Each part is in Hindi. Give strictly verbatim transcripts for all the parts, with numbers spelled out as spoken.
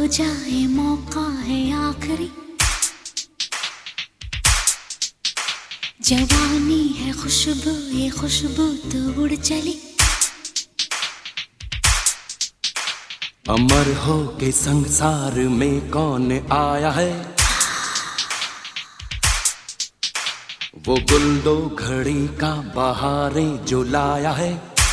जाए मौका है आखिरी, जवानी है खुशबू, ये खुशबू तो उड़ चली। अमर हो के संसार में कौन आया है, वो गुल दो घड़ी का बहारें जो लाया है।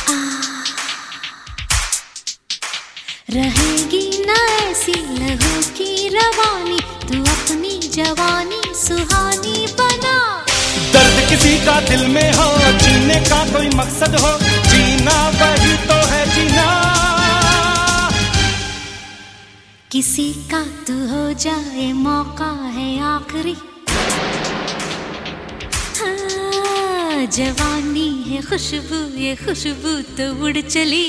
रहेगी न ऐसी लहू की रवानी, तू अपनी जवानी सुहानी बना। दर्द किसी का दिल में हो, जीने का कोई मकसद हो, जीना वही तो है जीना। किसी का तू हो जाए मौका है आखिरी, हाँ, जवानी है खुशबू, ये खुशबू तो उड़ चली।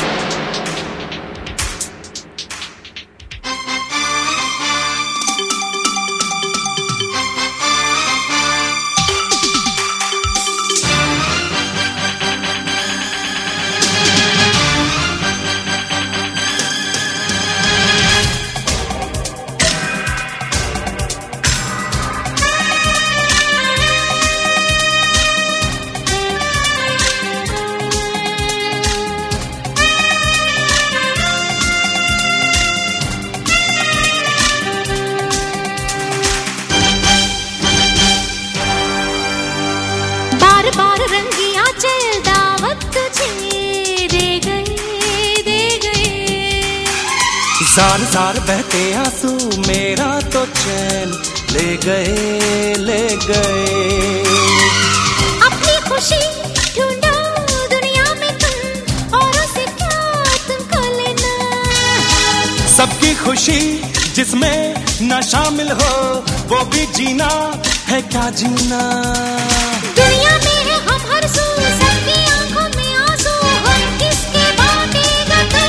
बार रंगिया चल दावत तुझे दे गए, दे गए। जार जार बहते आंसू मेरा तो चैन ले गए, ले गए। अपनी खुशी ढूंढो दुनिया में तुम, औरों से क्या तुमको लेना। सबकी खुशी जिसमें न शामिल हो, वो भी जीना है क्या जीना। दुनिया में है हम हर सू, सबकी आंखों में आंसू, हम किसके बातेगा तू।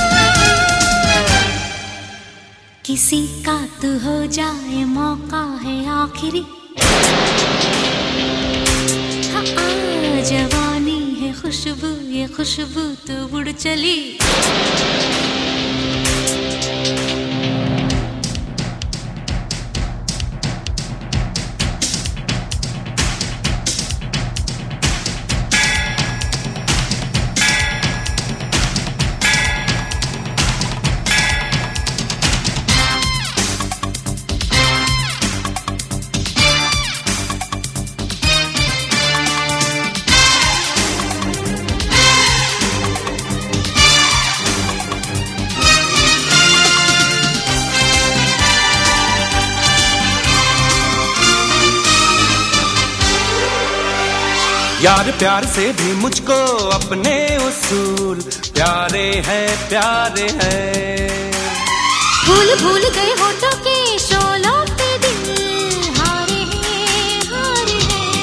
किसी का तो हो जाए मौका है आखिरी, हाँ, आ, जवानी है खुशबू, ये खुशबू तो उड़ चली। यार प्यार से भी मुझको अपने उसूल प्यारे हैं, प्यारे हैं। भूल भूल गए होठों के शोलों पे दिल हारे हैं, हारे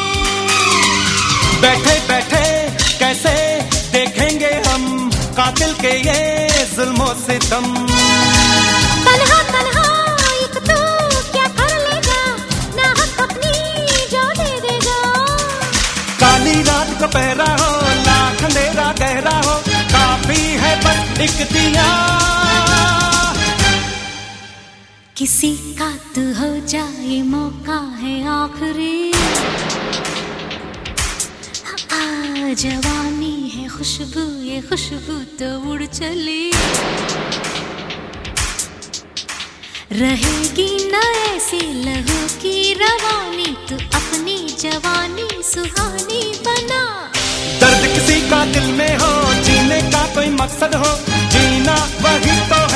हैं। बैठे बैठे कैसे देखेंगे हम कातिल के ये जुल्मों से तुम। तन्हा तन्हा एक तो क्या कर लेगा, ना हक अपनी जो दे देगा। काली रात का पहरा हो, लाख अंधेरा गहरा हो, काफी है बस एक दिया। किसी का तो हो जाए मौका है आखिरी, हाँ, जवानी है खुशबू, ये खुशबू तो उड़ चली। रहेगी न ऐसी लहू की रवानी, तू अपनी जवानी सुहानी बना। दर्द किसी का दिल में हो, जीने का कोई मकसद हो, जीना वही तो